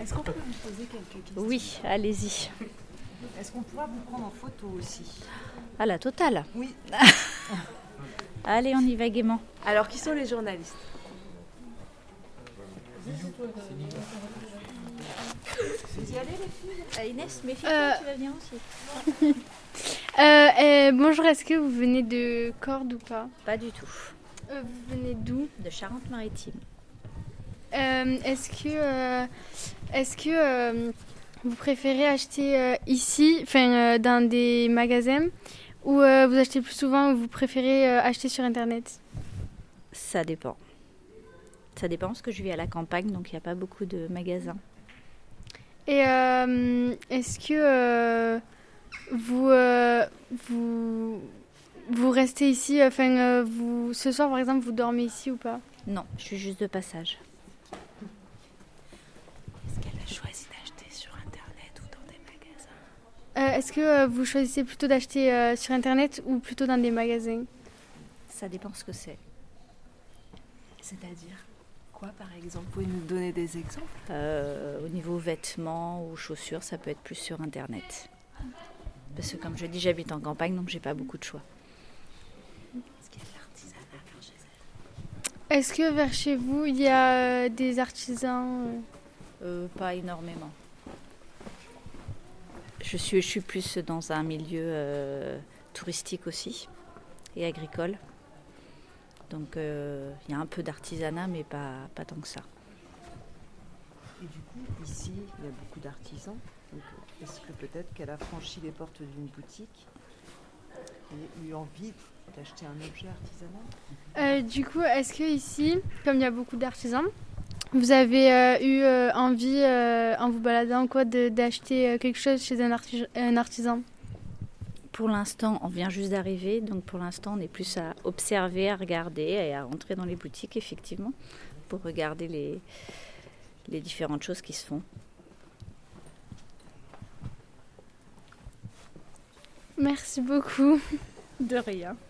Est-ce qu'on peut vous poser quelques questions? Oui, allez-y. Est-ce qu'on pourra vous prendre en photo aussi? À la totale. Oui. Allez, on y va gaiement. Alors, qui sont les journalistes? Vous y allez, les filles? Inès, méfie-toi, tu vas venir aussi. Bonjour, est-ce que vous venez de Cordes ou pas? Pas du tout. Vous venez d'où? De Charente-Maritime. Est-ce que vous préférez acheter ici, dans des magasins, ou vous achetez plus souvent, ou vous préférez acheter sur Internet? Ça dépend. Ça dépend parce que je vis à la campagne, donc il n'y a pas beaucoup de magasins. Et est-ce que vous restez ici, ce soir par exemple, vous dormez ici ou pas? Non, je suis juste de passage. Est-ce qu'elle a choisi d'acheter sur Internet ou dans des magasins? Est-ce que vous choisissez plutôt d'acheter sur Internet ou plutôt dans des magasins? Ça dépend ce que c'est. C'est-à-dire quoi, par exemple? Vous pouvez nous donner des exemples? Au niveau vêtements ou chaussures, ça peut être plus sur Internet. Parce que comme je dis, j'habite en campagne, donc j'ai pas beaucoup de choix. Est-ce qu'il y a de l'artisanat vers chez elle? Est-ce que vers chez vous, il y a des artisans? Pas énormément. Je suis plus dans un milieu touristique aussi et agricole. Donc il y a un peu d'artisanat, mais pas tant que ça. Et du coup, ici, il y a beaucoup d'artisans. Donc, est-ce que peut-être qu'elle a franchi les portes d'une boutique et eu envie d'acheter un objet artisanal? Du coup, est-ce que ici, comme il y a beaucoup d'artisans, vous avez eu envie, en vous baladant, d'acheter quelque chose chez un artisan? Pour l'instant, on vient juste d'arriver, donc pour l'instant, on est plus à observer, à regarder et à rentrer dans les boutiques, effectivement, pour regarder les différentes choses qui se font. Merci beaucoup. De rien.